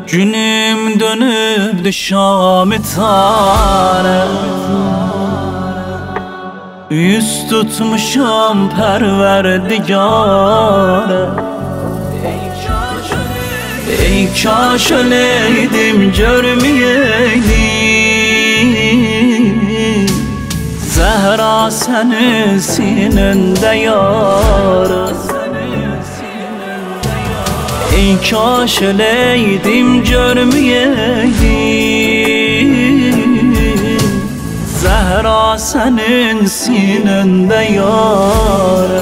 Günüm dönüp Şam-ı tane, yüz tutmuşam Perverdigâre. Ey kaş öleydim görmeyeydim Zehra senin sinende yâre. Ey kaş öleydim görmeyeydim Zehra senin sinende yâre.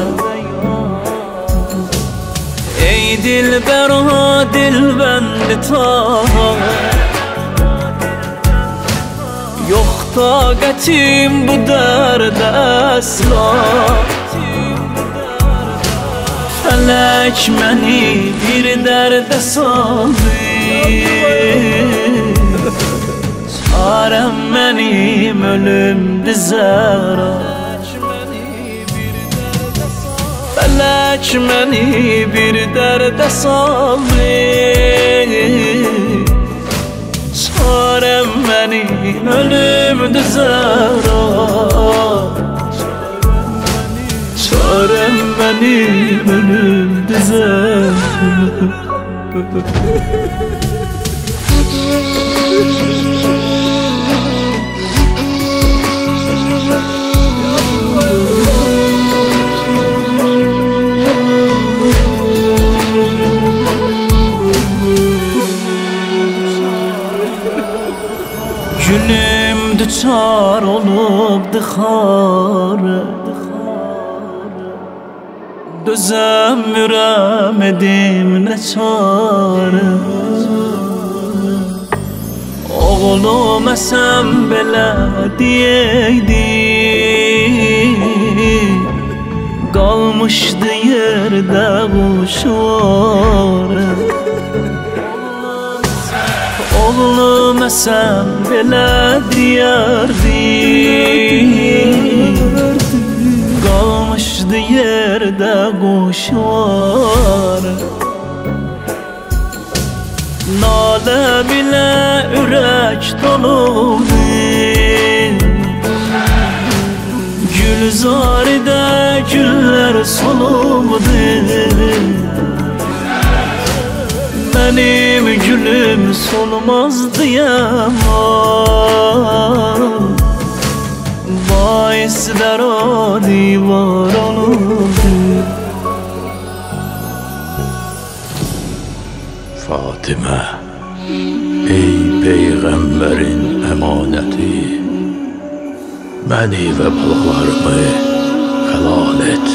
Ey dilbera dilbendi ta, yok taqətim bu dərdə əsla. Fələk məni bir dərdə saldı, çarəm mənim ölümdü zəhra. Fələk məni bir dərdə saldı, çarəm mənim ölümdü zəhra. Çarəm mənim ölümdü zəhra. Günüm düçar olubdu xarə, dözəmirəm edim nə çarə. Oğlum əsən belə deyəydi, qalmışdı yerdə quşvarə. Oğlum əsən belə deyərdi, qalmışdı yerdə quşvarə. Nalə bilə ürək doludu, Gülzaridə güllər solubdu. Benim gülüm solmazdı yaman, baisler o divar olurdu. Fatıma, ey peygamberin emaneti, beni ve balalarımı helal et.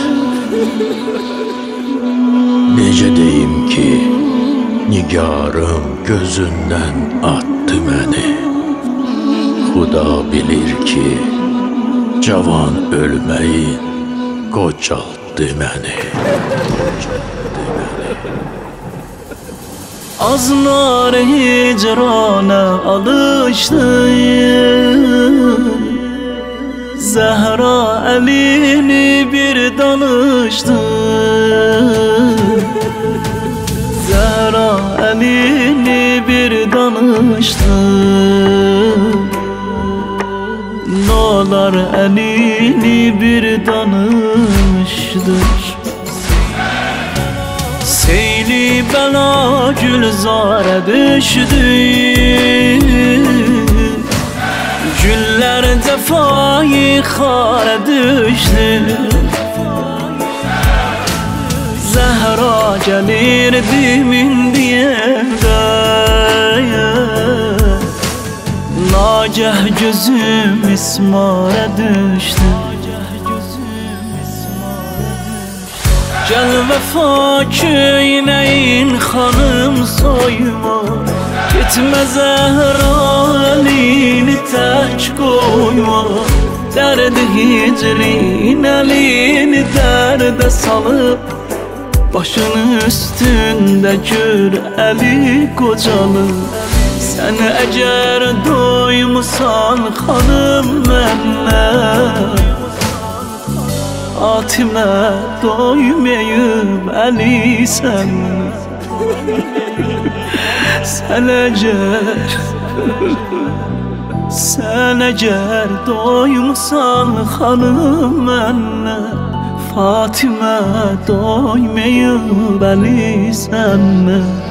Nece deyim ki, nigarım gözünden attı beni. Xuda bilir ki, cavan ölmeyin qocaltdı beni. Aznar hicrana alıştım, Zehra elini bir danıştım. Zehra elini bir danıştım, Nolar elini bir danıştır. Seyli bela gülzara düşdü, Güller cefayı xara düşdü. Zehra gelirdi min diyende, Nagah gözüm ismara düştü. Gel vefa köyneyin hanım soyma, Gitme Zehra elini tek koyma. Derdi hicrin elini derde salıp, Başın üstünde gör eli kocalı. Sen eğer doymusan hanım mənlə, Atimə doymayıb əli sən. Sen eğer doymusan hanım mənə, Fatimə doymayıb əli sənə.